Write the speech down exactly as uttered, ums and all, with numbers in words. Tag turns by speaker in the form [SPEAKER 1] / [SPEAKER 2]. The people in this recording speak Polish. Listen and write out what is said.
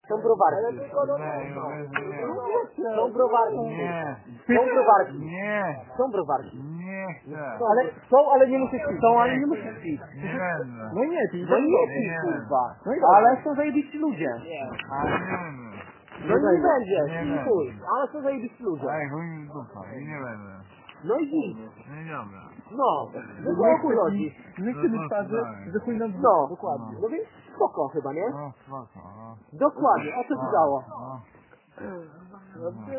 [SPEAKER 1] Są browarki.
[SPEAKER 2] Nie,
[SPEAKER 1] Są browarki.
[SPEAKER 2] Nie.
[SPEAKER 1] Są browarki.
[SPEAKER 2] Nie.
[SPEAKER 1] Są browarki.
[SPEAKER 2] Nie chcę.
[SPEAKER 1] Ale są, ale nie musisz pić. Są, ale nie musisz pić.
[SPEAKER 2] Nie będę.
[SPEAKER 1] No nie pij, no nie pij,
[SPEAKER 2] Nie.
[SPEAKER 1] kurwa. No i ale są zajebiści ludzie.
[SPEAKER 2] Ale nie będę.
[SPEAKER 1] No nie będzie,
[SPEAKER 2] Nie
[SPEAKER 1] i
[SPEAKER 2] będę.
[SPEAKER 1] chuj. Ale są zajebiści ludzie.
[SPEAKER 2] Ej, chuj mi w dupa. I nie będę.
[SPEAKER 1] No i nic.
[SPEAKER 2] No i dobra.
[SPEAKER 1] No, no to o chuj chodzi.
[SPEAKER 2] Nie chcemy twarzy,
[SPEAKER 1] że chuj nam... No, dokładnie. No więc spoko chyba, nie?
[SPEAKER 2] No, spoko, no.
[SPEAKER 1] Dokładnie, o co ci dało?
[SPEAKER 2] No.
[SPEAKER 1] No,